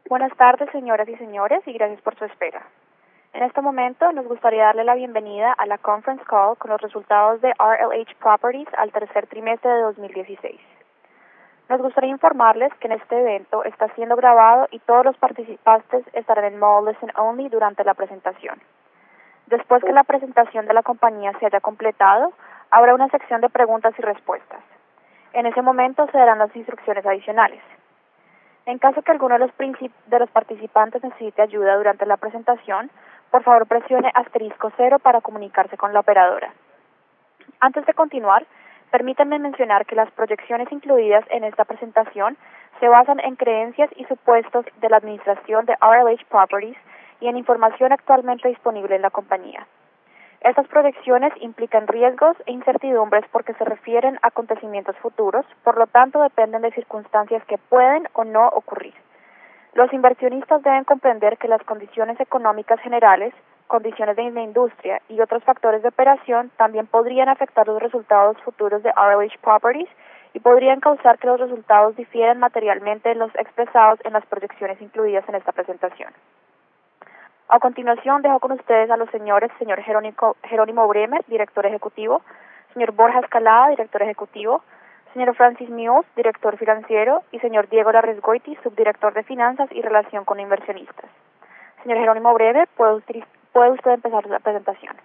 Buenas tardes, señoras y señores, y gracias por su espera. En este momento nos gustaría darle la bienvenida a la conference call con los resultados de RLH Properties al tercer trimestre de 2016. Nos gustaría informarles que en este evento está siendo grabado y todos los participantes estarán en modo listen only durante la presentación. Después que la presentación de la compañía se haya completado, habrá una sección de preguntas y respuestas. En ese momento se darán las instrucciones adicionales. En caso que alguno de los participantes necesite ayuda durante la presentación, por favor presione *0 para comunicarse con la operadora. Antes de continuar, permítanme mencionar que las proyecciones incluidas en esta presentación se basan en creencias y supuestos de la administración de RLH Properties y en información actualmente disponible en la compañía. Estas proyecciones implican riesgos e incertidumbres porque se refieren a acontecimientos futuros, por lo tanto dependen de circunstancias que pueden o no ocurrir. Los inversionistas deben comprender que las condiciones económicas generales, condiciones de la industria y otros factores de operación también podrían afectar los resultados futuros de RLH Properties y podrían causar que los resultados difieran materialmente de los expresados en las proyecciones incluidas en esta presentación. A continuación, dejo con ustedes a los señor Jerónimo Bremer, director ejecutivo, señor Borja Escalada, director ejecutivo, señor Francis Mules, director financiero, y señor Diego Larresgoiti, subdirector de finanzas y relación con inversionistas. Señor Jerónimo Bremer, ¿puede usted empezar la presentación?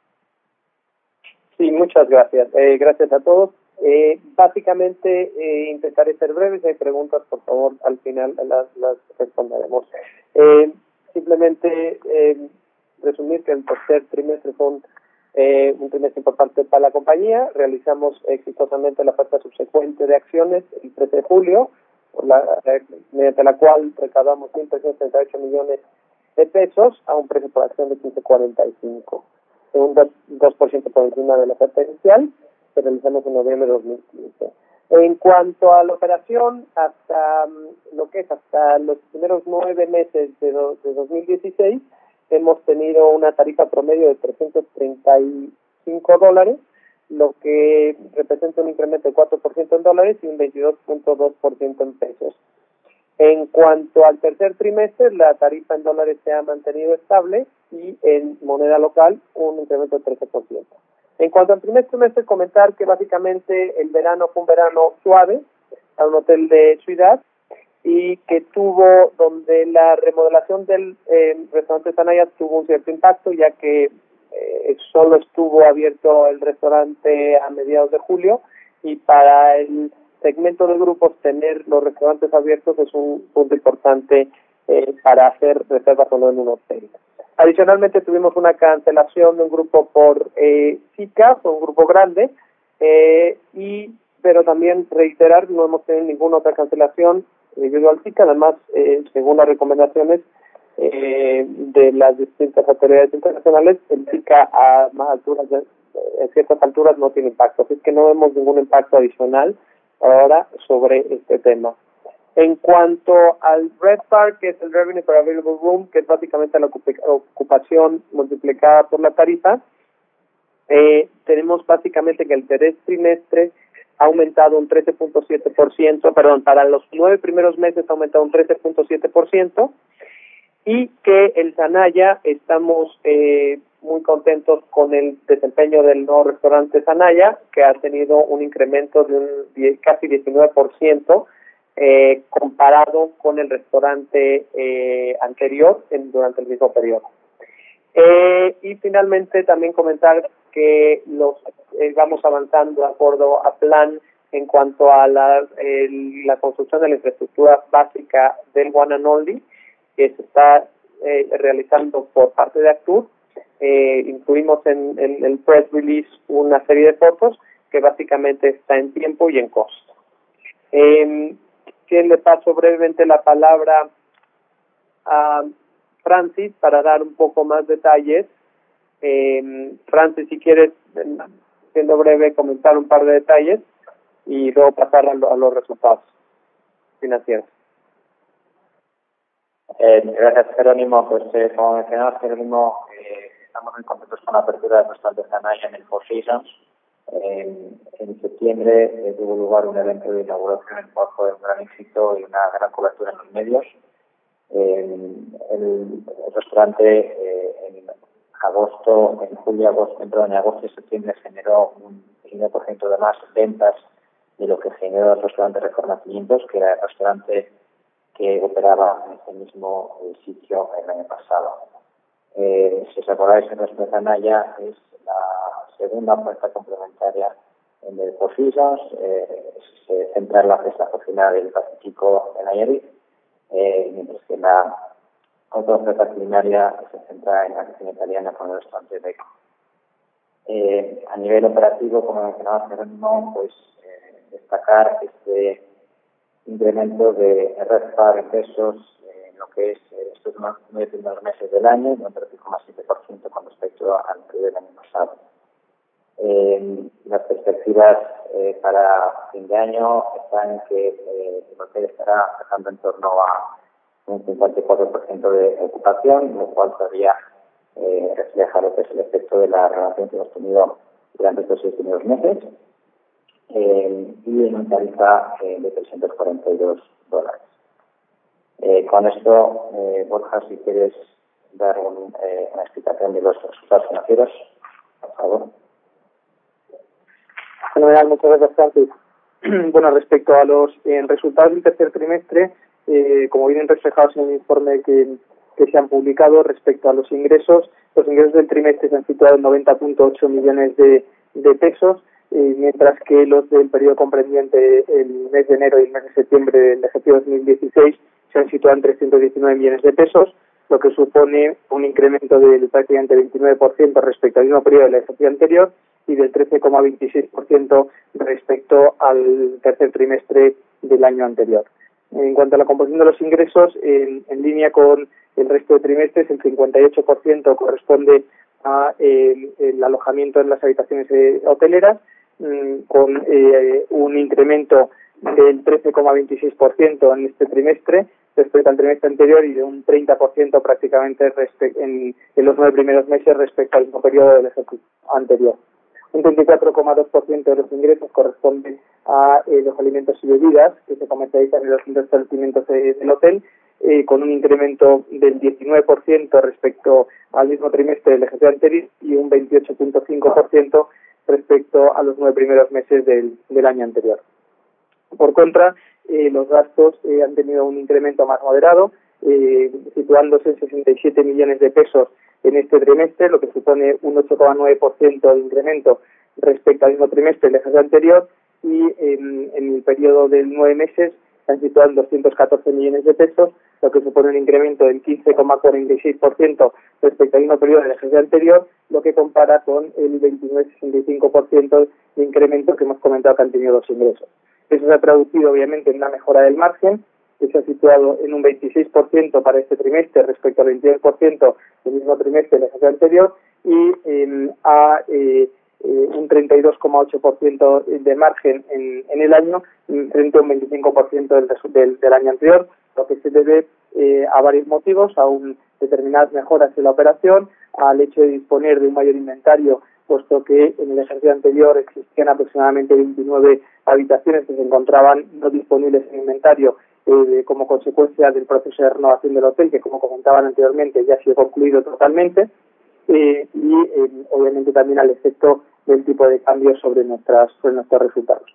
Sí, muchas gracias. Gracias a todos. Básicamente, intentaré ser breve. Si hay preguntas, por favor, al final las responderemos. Simplemente resumir que el tercer trimestre fue un trimestre importante para la compañía. Realizamos exitosamente la oferta subsecuente de acciones el 13 de julio, mediante la cual recaudamos 1.338 millones de pesos a un precio por acción de 15.45, un 2% por encima de la oferta inicial que realizamos en noviembre de 2015. En cuanto a la operación, hasta los primeros 9 meses de 2016, hemos tenido una tarifa promedio de $335, lo que representa un incremento de 4% en dólares y un 22.2% en pesos. En cuanto al tercer trimestre, la tarifa en dólares se ha mantenido estable y en moneda local un incremento de 13%. En cuanto al primer trimestre, comentar que básicamente el verano fue un verano suave a un hotel de Ciudad y que donde la remodelación del restaurante Sanaya tuvo un cierto impacto, ya que solo estuvo abierto el restaurante a mediados de julio, y para el segmento de grupos tener los restaurantes abiertos es un punto importante para hacer reservas solo en un hotel. Adicionalmente tuvimos una cancelación de un grupo por Zika, fue un grupo grande, pero también reiterar, no hemos tenido ninguna otra cancelación debido al Zika. Además, según las recomendaciones de las distintas autoridades internacionales, el Zika a ciertas alturas no tiene impacto, así que no vemos ningún impacto adicional ahora sobre este tema. En cuanto al RevPAR, que es el Revenue per Available Room, que es básicamente la ocupación multiplicada por la tarifa, tenemos básicamente que el tercer trimestre ha aumentado un 13.7%, para los 9 primeros meses ha aumentado un 13.7%, y que el Sanaya estamos muy contentos con el desempeño del nuevo restaurante Sanaya, que ha tenido un incremento de casi 19%, comparado con el restaurante anterior durante el mismo periodo. Y finalmente también comentar que vamos avanzando de acuerdo a plan en cuanto a la construcción de la infraestructura básica del One and Only, que se está realizando por parte de Actur. Incluimos en el press release una serie de fotos que básicamente está en tiempo y en costo. Le paso brevemente la palabra a Francis para dar un poco más detalles. Francis, si quieres, siendo breve, comentar un par de detalles y luego pasar a los resultados financieros. Gracias, Jerónimo. Pues como mencionabas, Jerónimo, estamos muy contentos con la apertura de nuestra Sanaya en el Four Seasons. En septiembre tuvo lugar un evento de inauguración en el cual fue un gran éxito y una gran cobertura en los medios. el restaurante en julio, agosto y septiembre generó un 15% de más ventas de lo que generó el restaurante Reforma 500, que era el restaurante que operaba en ese mismo sitio el año pasado. Si os acordáis, el restaurante Anaya es la segunda oferta complementaria en el Four Seasons, se centra en la fiesta cocina del Pacífico en Nayarit, mientras que la otra oferta culinaria se centra en la cocina italiana con el restaurante Beco. A nivel operativo, como mencionaba Jerónimo, pues destacar este incremento de RevPAR en pesos en lo que es estos 9 primeros meses del año, de un 13,7% con respecto al periodo del año pasado. Las perspectivas para fin de año están en que el hotel estará dejando en torno a un 54% de ocupación, lo cual todavía refleja lo que es el efecto de la relación que hemos tenido durante estos 6 primeros meses, y en una tarifa de $342. Con esto, Borja, si quieres dar una explicación de los resultados financieros, por favor. Fenomenal, muchas gracias, Francis. Bueno, respecto a los resultados del tercer trimestre, como vienen reflejados en el informe que se han publicado respecto a los ingresos del trimestre se han situado en 90.8 millones de pesos, mientras que los del periodo comprendiente el mes de enero y el mes de septiembre del ejercicio 2016 se han situado en 319 millones de pesos, lo que supone un incremento del prácticamente 29% respecto al mismo periodo del ejercicio anterior y del 13,26% respecto al tercer trimestre del año anterior. En cuanto a la composición de los ingresos, en línea con el resto de trimestres, el 58% corresponde a el alojamiento en las habitaciones hoteleras, con un incremento del 13,26% en este trimestre respecto al trimestre anterior y de un 30% prácticamente en los 9 primeros meses respecto al mismo periodo del ejercicio anterior. Un 34,2% de los ingresos corresponde a los alimentos y bebidas que se comercializan en los establecimientos del hotel, con un incremento del 19% respecto al mismo trimestre del ejercicio anterior y un 28,5% respecto a los 9 primeros meses del año anterior. Por contra, los gastos han tenido un incremento más moderado, situándose en 67 millones de pesos en este trimestre, lo que supone un 8,9% de incremento respecto al mismo trimestre del ejercicio anterior, y en el periodo de 9 meses se han situado en 214 millones de pesos, lo que supone un incremento del 15,46% respecto al mismo periodo del ejercicio anterior, lo que compara con el 29,65% de incremento que hemos comentado que han tenido los ingresos. Eso se ha traducido obviamente en una mejora del margen, que se ha situado en un 26% para este trimestre respecto al 22% del mismo trimestre del ejercicio anterior, y a un 32,8% de margen en el año frente a un 25% del año anterior, lo que se debe a varios motivos: a determinadas mejoras en la operación, al hecho de disponer de un mayor inventario, puesto que en el ejercicio anterior existían aproximadamente 29 habitaciones que se encontraban no disponibles en inventario como consecuencia del proceso de renovación del hotel, que, como comentaban anteriormente, ya ha sido concluido totalmente, y obviamente también al efecto del tipo de cambio sobre nuestros resultados.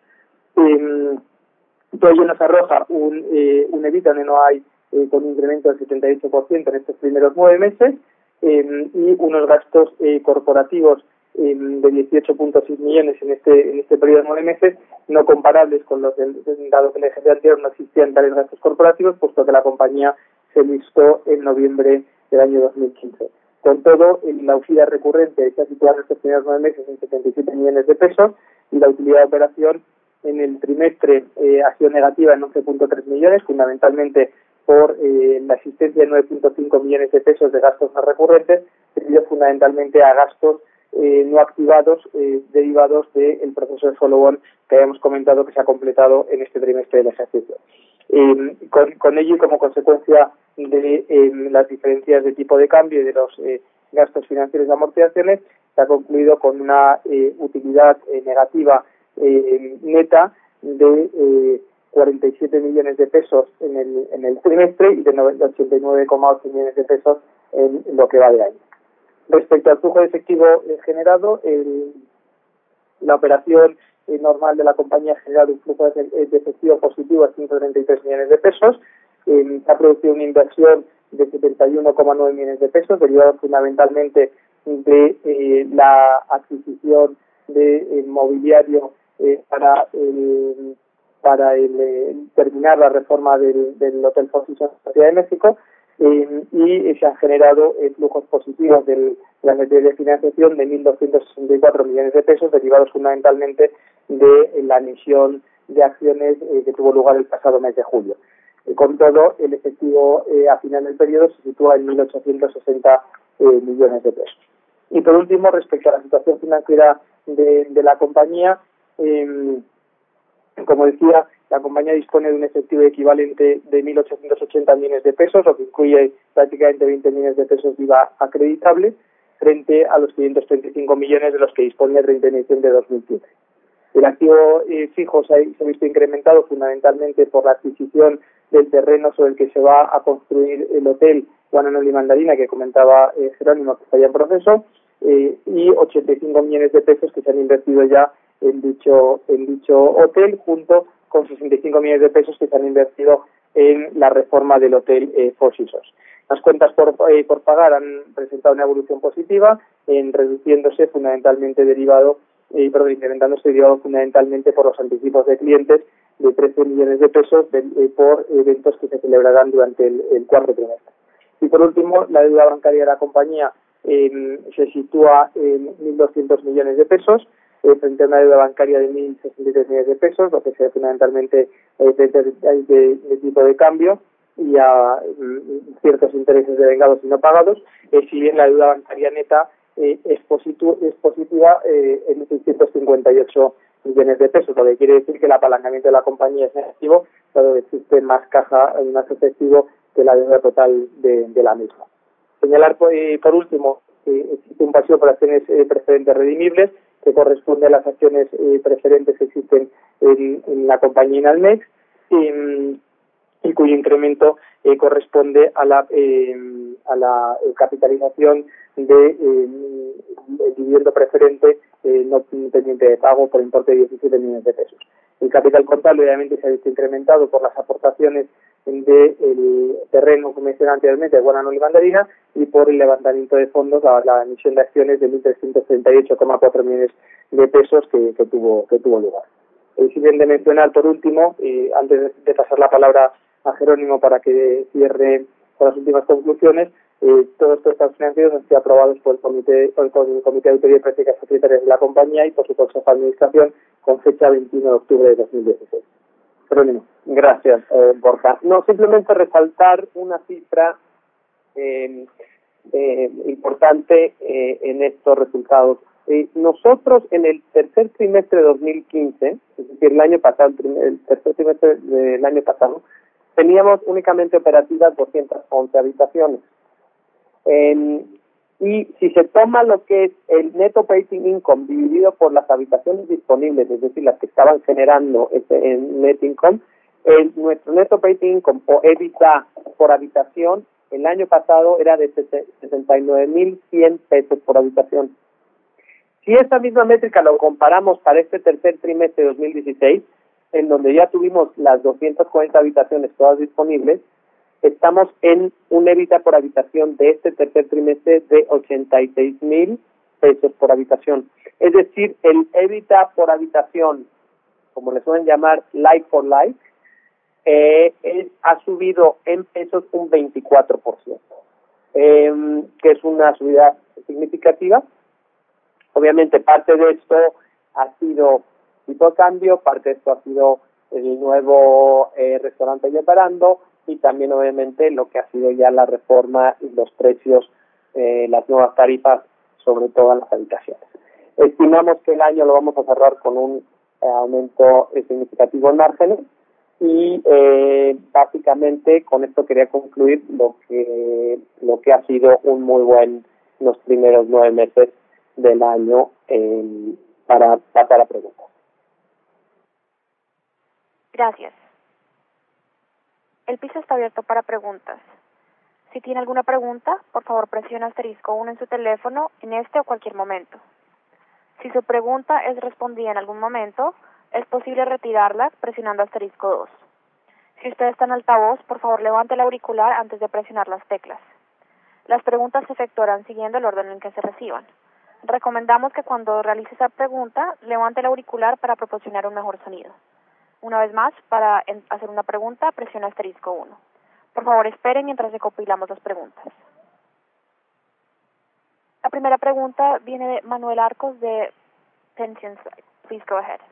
Todo ello nos arroja un EBITDA donde no hay con un incremento del 78% en estos primeros 9 meses, y unos gastos corporativos de 18,6 millones en este periodo de 9 meses, no comparables con los dado que en el ejercicio anterior no existían tales gastos corporativos, puesto que la compañía se listó en noviembre del año 2015. Con todo, la utilidad recurrente se ha situado en estos primeros 9 meses en 77 millones de pesos, y la utilidad de operación en el trimestre ha sido negativa en 11,3 millones, fundamentalmente por la existencia de 9,5 millones de pesos de gastos no recurrentes, debido fundamentalmente a gastos no activados derivados del proceso de follow-on que habíamos comentado que se ha completado en este trimestre del ejercicio. Con ello, y como consecuencia de las diferencias de tipo de cambio y de los gastos financieros de amortizaciones, se ha concluido con una utilidad negativa neta de 47 millones de pesos en el trimestre y de 89,8 millones de pesos en lo que va de año. Respecto al flujo de efectivo generado, la operación normal de la compañía ha generado un flujo de efectivo positivo de 133 millones de pesos. Se ha producido una inversión de 71,9 millones de pesos, derivado fundamentalmente de la adquisición de mobiliario para terminar la reforma del Hotel Four Seasons de la Ciudad de México, y se han generado flujos positivos de financiación de 1.264 millones de pesos, derivados fundamentalmente de la emisión de acciones que tuvo lugar el pasado mes de julio. Con todo, el efectivo a final del periodo se sitúa en 1.860 millones de pesos. Y por último, respecto a la situación financiera de la compañía, como decía, la compañía dispone de un efectivo equivalente de 1.880 millones de pesos, lo que incluye prácticamente 20 millones de pesos de IVA acreditable, frente a los 535 millones de los que dispone el 30 de diciembre de 2015. El activo fijo se ha visto incrementado fundamentalmente por la adquisición del terreno sobre el que se va a construir el hotel Guananoli Mandarina, que comentaba Jerónimo, que está ya en proceso, y 85 millones de pesos que se han invertido ya en dicho hotel, junto con 65 millones de pesos que se han invertido en la reforma del hotel Four Seasons. Las cuentas por pagar han presentado una evolución positiva, reduciéndose fundamentalmente incrementándose derivado fundamentalmente por los anticipos de clientes de 13 millones de pesos por eventos que se celebrarán durante el cuarto trimestre. Y por último, la deuda bancaria de la compañía se sitúa en 1.200 millones de pesos, frente a una deuda bancaria de 1.063 millones de pesos, lo que se ve fundamentalmente de tipo de cambio y a ciertos intereses devengados y no pagados, si bien la deuda bancaria neta es positiva en 658 millones de pesos, lo que quiere decir que el apalancamiento de la compañía es negativo, dado que existe más caja y más efectivo que la deuda total de la misma. Señalar por último que existe un pasivo por acciones preferentes redimibles que corresponde a las acciones preferentes que existen en la compañía Inalmex, y cuyo incremento corresponde a la capitalización del dividendo preferente no pendiente de pago por importe de 17 millones de pesos. El capital contable obviamente se ha visto incrementado por las aportaciones del terreno, como mencioné anteriormente, de Guananoli Mandarina, y por el levantamiento de fondos a la emisión de acciones de 1.338,4 millones de pesos que tuvo lugar. Simplemente mencionar por último, antes de pasar la palabra a Jerónimo para que cierre con las últimas conclusiones, todos estos estados financieros han sido aprobados por el Comité de Auditoría y Prácticas Societarias de la compañía y por su Consejo de Administración con fecha 21 de octubre de 2016. Jerónimo. Gracias, Borja. No, simplemente resaltar una cifra importante en estos resultados. Nosotros en el tercer trimestre de 2015, es decir, el año pasado, el tercer trimestre del año pasado, teníamos únicamente operativas 211 habitaciones. Y si se toma lo que es el net operating income dividido por las habitaciones disponibles, es decir, las que estaban generando ese net income, nuestro net operating income o EBITDA por habitación el año pasado era de 69.100 pesos por habitación. Si esa misma métrica lo comparamos para este tercer trimestre de 2016, en donde ya tuvimos las 240 habitaciones todas disponibles, estamos en un EBITDA por habitación de este tercer trimestre de 86.000 pesos por habitación. Es decir, el EBITDA por habitación, como le suelen llamar like for like, ha subido en pesos un 24%, que es una subida significativa. Obviamente parte de esto ha sido tipo de cambio, parte de esto ha sido el nuevo restaurante ya operando, y también obviamente lo que ha sido ya la reforma y los precios, las nuevas tarifas sobre todas las habitaciones. Estimamos que el año lo vamos a cerrar con un aumento significativo en márgenes y básicamente con esto quería concluir lo que ha sido un muy buen los primeros 9 meses del año para pasar a preguntas. Gracias. El piso está abierto para preguntas. Si tiene alguna pregunta, por favor presione *1 en su teléfono en este o cualquier momento. Si su pregunta es respondida en algún momento, es posible retirarla presionando *2. Si usted está en altavoz, por favor levante el auricular antes de presionar las teclas. Las preguntas se efectuarán siguiendo el orden en que se reciban. Recomendamos que cuando realice esa pregunta, levante el auricular para proporcionar un mejor sonido. Una vez más, para hacer una pregunta, presione *1. Por favor, espere mientras recopilamos las preguntas. La primera pregunta viene de Manuel Arcos de Pensionside. Please go ahead.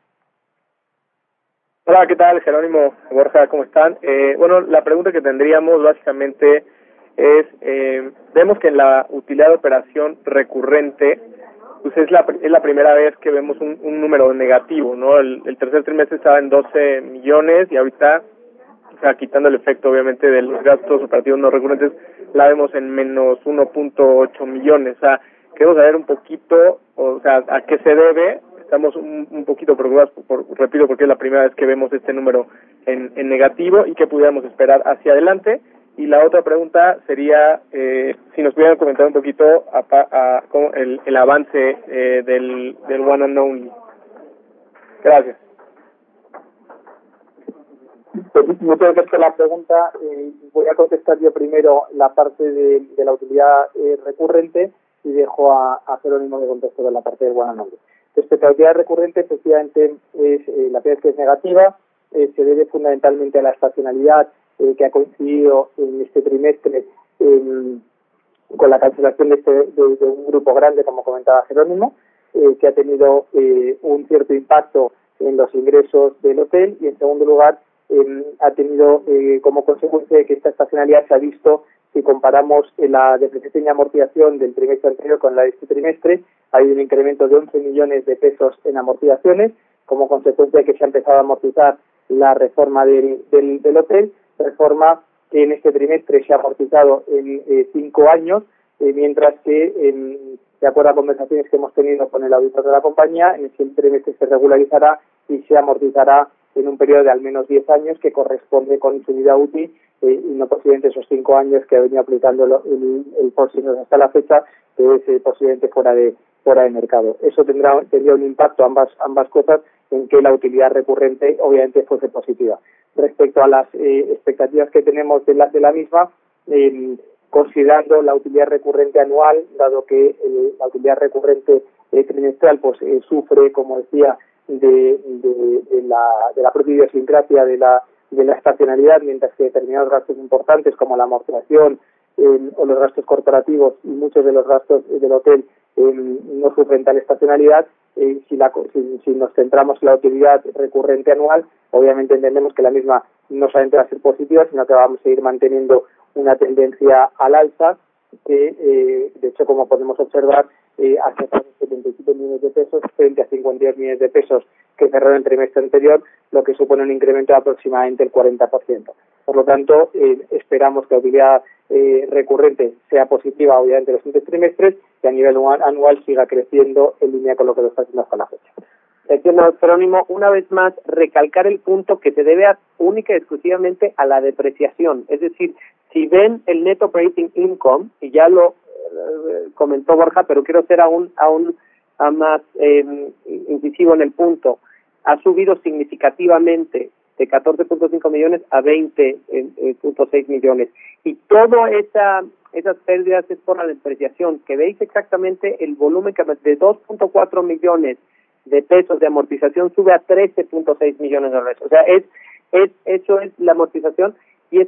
Hola, ¿qué tal? Jerónimo, Borja, ¿cómo están? Bueno, la pregunta que tendríamos básicamente es, vemos que en la utilidad de operación recurrente, pues es la primera vez que vemos un número negativo, ¿no? El tercer trimestre estaba en 12 millones y ahorita, o sea, quitando el efecto obviamente de los gastos operativos no recurrentes, la vemos en menos 1.8 millones. O sea, queremos saber un poquito, o sea, a qué se debe. Estamos un poquito preocupados, repito, porque es la primera vez que vemos este número en negativo y qué pudiéramos esperar hacia adelante. Y la otra pregunta sería si nos pudieran comentar un poquito cómo el avance del One and Only. Gracias. Pues, muchas gracias por la pregunta. Voy a contestar yo primero la parte de la utilidad recurrente y dejo a Jerónimo que conteste de la parte del One and Only. Respecto a la utilidad recurrente, efectivamente, es la primera vez que es negativa. Se debe fundamentalmente a la estacionalidad que ha coincidido en este trimestre con la cancelación de un grupo grande, como comentaba Jerónimo, que ha tenido un cierto impacto en los ingresos del hotel, y en segundo lugar ha tenido como consecuencia de que esta estacionalidad se ha visto, si comparamos la depreciación y amortización del trimestre anterior con la de este trimestre, hay un incremento de 11 millones de pesos en amortizaciones, como consecuencia de que se ha empezado a amortizar la reforma del hotel, reforma que en este trimestre se ha amortizado en 5 años, mientras que, de acuerdo a conversaciones que hemos tenido con el auditor de la compañía, en el siguiente trimestre se regularizará y se amortizará en un periodo de al menos 10 años, que corresponde con su vida útil, y no posiblemente esos 5 años que ha venido aplicando el Porcino hasta la fecha, que es posiblemente fuera de mercado. Eso tendría un impacto, ambas cosas, en que la utilidad recurrente obviamente fuese positiva. Respecto a las expectativas que tenemos de la misma, considerando la utilidad recurrente anual, dado que la utilidad recurrente trimestral pues sufre, como decía, de la propia idiosincrasia de la estacionalidad, mientras que determinados gastos importantes como la amortización o los gastos corporativos y muchos de los gastos del hotel no sufren tal estacionalidad. Si nos centramos en la utilidad recurrente anual, obviamente entendemos que la misma no solamente va a ser positiva, sino que vamos a seguir manteniendo una tendencia al alza, que de hecho, como podemos observar, ha cerrado 77 millones de pesos frente a 52 millones de pesos que cerraron el trimestre anterior, lo que supone un incremento de aproximadamente el 40%. Por lo tanto, esperamos que la utilidad recurrente sea positiva, obviamente, en los siguientes trimestres, y a nivel anual siga creciendo en línea con lo que lo está haciendo hasta la fecha. Entiendo, Jerónimo, una vez más, recalcar el punto que se debe única y exclusivamente a la depreciación. Es decir, si ven el net operating income, y ya lo comentó Borja, pero quiero ser aún más incisivo en el punto, ha subido significativamente de 14.5 millones a 20.6 millones. Y todas esas pérdidas es por la depreciación, que veis exactamente el volumen que de 2.4 millones de pesos de amortización sube a 13.6 millones de dólares. O sea, eso es la amortización y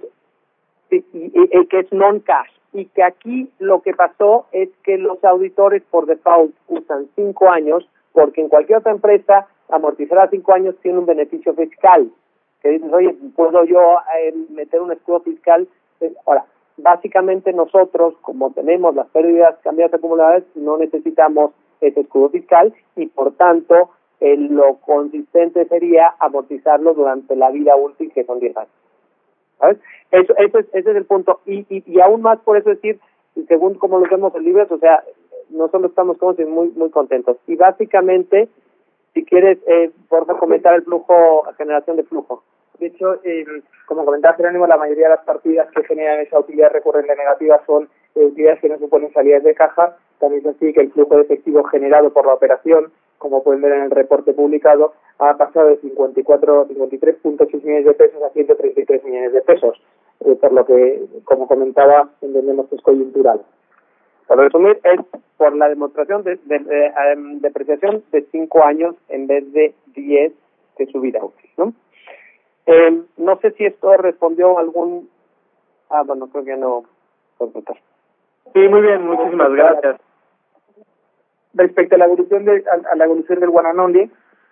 que es non-cash. Y que aquí lo que pasó es que los auditores por default usan 5 años, porque en cualquier otra empresa amortizar a 5 años tiene un beneficio fiscal. Que dices, oye, ¿puedo yo meter un escudo fiscal? Ahora, básicamente nosotros, como tenemos las pérdidas cambiadas acumuladas, no necesitamos ese escudo fiscal y, por tanto, lo consistente sería amortizarlo durante la vida útil, que son 10 años. ¿Sabes? Ese es el punto. Y aún más por eso decir, según como lo vemos en libros, o sea, nosotros estamos muy, muy contentos. Y básicamente, si quieres, por comentar el flujo, generación de flujo. De hecho, como comentaba Jerónimo, la mayoría de las partidas que generan esa utilidad recurrente negativa son utilidades que no suponen salidas de caja. También es así que el flujo de efectivo generado por la operación, como pueden ver en el reporte publicado, ha pasado de 53.6 millones de pesos a 133 millones de pesos, por lo que, como comentaba, entendemos que es coyuntural. Para resumir, es por la demostración de depreciación de 5 años en vez de 10 de su vida útil, ¿no? No sé si esto respondió a algún... bueno, creo que no puedo contar. Sí, muy bien, muchísimas gracias. Respecto a la evolución del One and Only,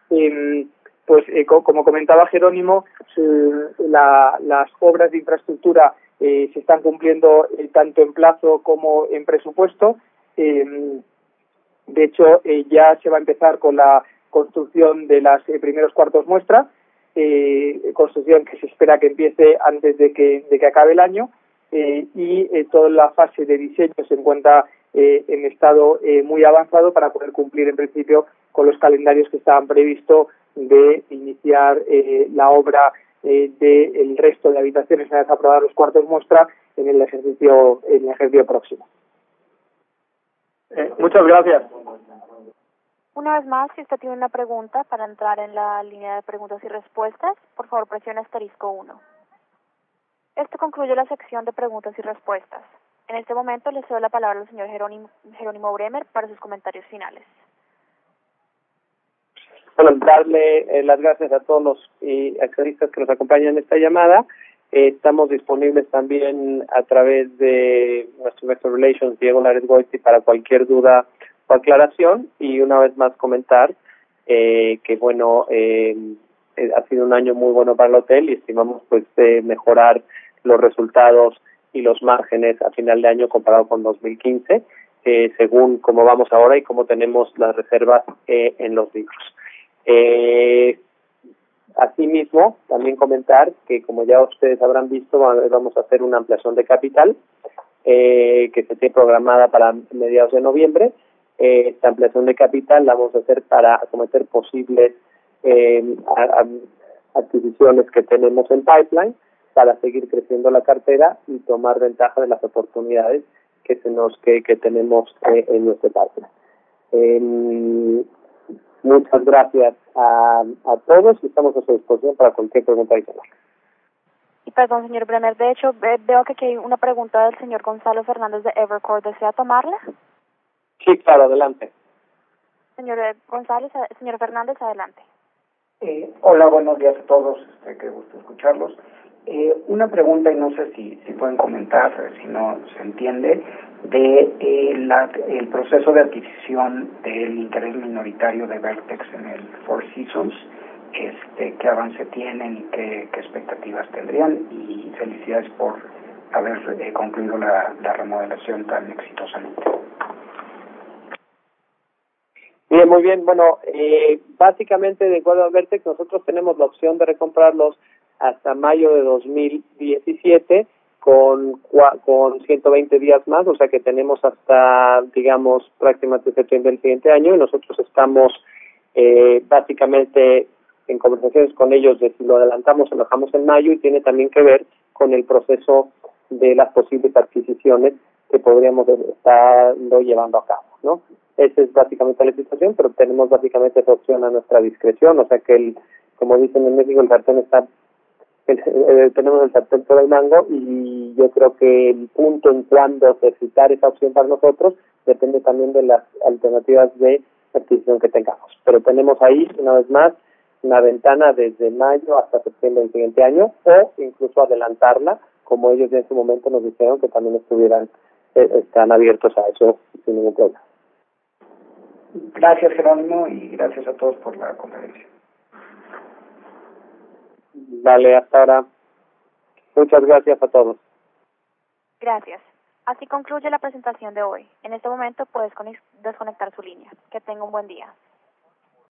como comentaba Jerónimo, las obras de infraestructura se están cumpliendo tanto en plazo como en presupuesto. De hecho, ya se va a empezar con la construcción de los primeros cuartos muestra, construcción que se espera que empiece antes de que acabe el año, y toda la fase de diseño se encuentra en estado muy avanzado para poder cumplir en principio con los calendarios que estaban previstos de iniciar la obra del resto de habitaciones una vez aprobados los cuartos muestra en el ejercicio próximo. Muchas gracias. Una vez más, si usted tiene una pregunta para entrar en la línea de preguntas y respuestas, por favor presione *1. Esto concluye la sección de preguntas y respuestas. En este momento le cedo la palabra al señor Jerónimo Bremer para sus comentarios finales. Bueno, darle las gracias a todos los accionistas que nos acompañan en esta llamada. Estamos disponibles también a través de nuestro Investor Relations, Diego Lares Goiti, para cualquier duda o aclaración. Y una vez más comentar que, bueno, ha sido un año muy bueno para el hotel y estimamos pues mejorar los resultados y los márgenes a final de año comparado con 2015, según cómo vamos ahora y cómo tenemos las reservas en los libros. Asimismo, también comentar que, como ya ustedes habrán visto, vamos a hacer una ampliación de capital que se tiene programada para mediados de noviembre. Esta ampliación de capital la vamos a hacer para acometer posibles adquisiciones que tenemos en pipeline, para seguir creciendo la cartera y tomar ventaja de las oportunidades que tenemos en nuestro pipeline. Muchas gracias a todos y estamos a su disposición para cualquier pregunta adicional. Y perdón, señor Bremer, de hecho veo que aquí hay una pregunta del señor Gonzalo Fernández de Evercore. ¿Desea tomarla? Sí, claro, adelante. Señor Fernández, adelante. Hola, buenos días a todos, qué gusto escucharlos. Una pregunta, y no sé si pueden comentar, si no se entiende, de el proceso de adquisición del interés minoritario de Vertex en el Four Seasons, qué avance tienen y qué expectativas tendrían, y felicidades por haber concluido la remodelación tan exitosamente. Bien, muy bien. Bueno, básicamente, de acuerdo a Vertex, nosotros tenemos la opción de recomprarlos hasta mayo de 2017 con 120 días más, o sea que tenemos hasta, digamos, prácticamente septiembre del siguiente año, y nosotros estamos básicamente en conversaciones con ellos de si lo adelantamos o lo dejamos en mayo, y tiene también que ver con el proceso de las posibles adquisiciones que podríamos estar llevando a cabo, ¿no? Esa es básicamente la situación, pero tenemos básicamente esa opción a nuestra discreción, o sea que, como dicen en México, el sartén está tenemos el sartén por el mango, y yo creo que el punto en cuando ejercitar esa opción para nosotros depende también de las alternativas de adquisición que tengamos. Pero tenemos ahí, una vez más, una ventana desde mayo hasta septiembre del siguiente año, o incluso adelantarla, como ellos ya en su momento nos dijeron que también están abiertos a eso sin ningún problema. Gracias, Jerónimo, y gracias a todos por la conferencia. Vale, hasta ahora. Muchas gracias a todos. Gracias. Así concluye la presentación de hoy. En este momento puedes desconectar su línea. Que tenga un buen día.